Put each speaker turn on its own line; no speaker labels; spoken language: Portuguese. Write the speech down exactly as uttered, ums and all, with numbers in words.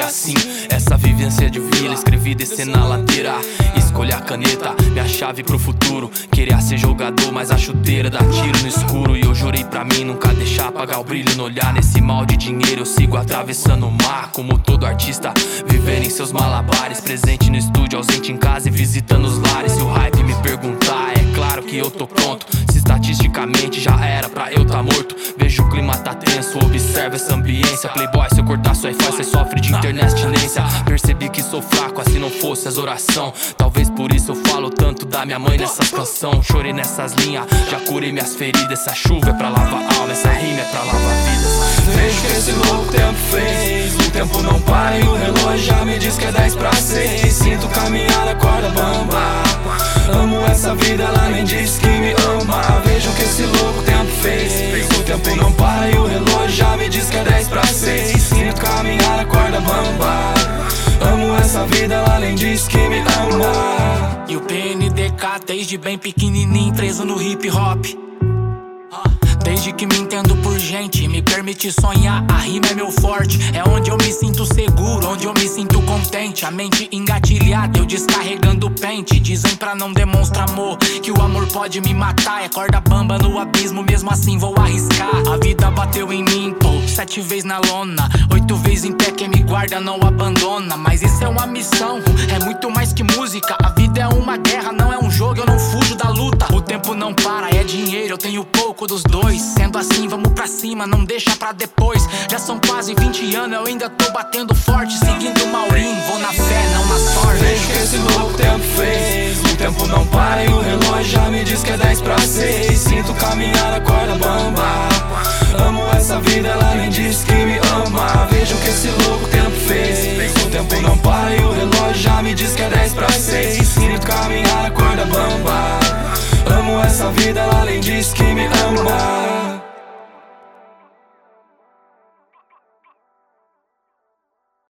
assim. Essa vivência de vila, escrevi descer na ladeira. Escolhi a caneta, minha chave pro futuro. Queria ser jogador, mas a chuteira dá tiro no escuro. E eu jurei pra mim nunca deixar apagar o brilho no olhar. Nesse mal de dinheiro eu sigo atravessando o mar. Como todo artista, vivendo em seus malabares. Presente no estúdio, ausente em casa e visitando os lares. Se o hype me perguntar, é claro que eu tô pronto. Se estatisticamente já era pra eu tá morto. Vejo o clima tá tenso, observa essa ambiência. Playboy, se eu cortar sua Wi-Fi, cê sofre de internet-tinência. Percebi que sou fraco, assim não fosse as oração. Talvez por isso eu falo tanto da minha mãe nessas canções. Chorei nessas linhas, já curei minhas feridas. Essa chuva é pra lavar a alma, essa rima é pra lavar vidas.
Vejo que esse louco tempo fez. O tempo não para e o relógio já me diz que é dez pra seis. Sinto caminhar na corda bamba. Amo essa vida, ela nem diz que me ama. Vejo que esse louco tempo fez. O tempo não para e o relógio já me diz que é dez pra seis. Sinto caminhar na corda bamba. Amo essa vida, ela nem diz que me ama.
E o P N D K desde bem pequenininho, preso no hip hop. Desde que me entendo por gente, me permite sonhar, a rima é meu forte. É onde eu me sinto seguro, onde eu me sinto contente. A mente engatilhada, eu descarregando o pente. Dizem pra não demonstrar amor, que o amor pode me matar. É corda bamba no abismo, mesmo assim vou arriscar. A vida bateu em mim, pô, sete vezes na lona. Oito vezes em pé, quem me guarda não abandona. Mas isso é uma missão, é muito mais que música. A vida é uma guerra, não é um jogo, eu não fujo da luta. O tempo não para, é dinheiro, eu tenho pouco dos dois. Sendo assim, vamos pra cima, não deixa pra depois. Já são quase vinte anos, eu ainda tô batendo forte. Seguindo o Maurinho, vou na fé, não na sorte.
Vejo que esse louco tempo fez. O tempo não para e o relógio já me diz que é dez pra seis. Sinto caminhar na corda bamba. Amo essa vida, ela nem diz que me ama. Vejo que esse louco tempo fez. O tempo não para e o relógio já me diz que é dez pra seis. Sinto caminhar na corda bamba. Amo essa vida, ela nem diz que me ama.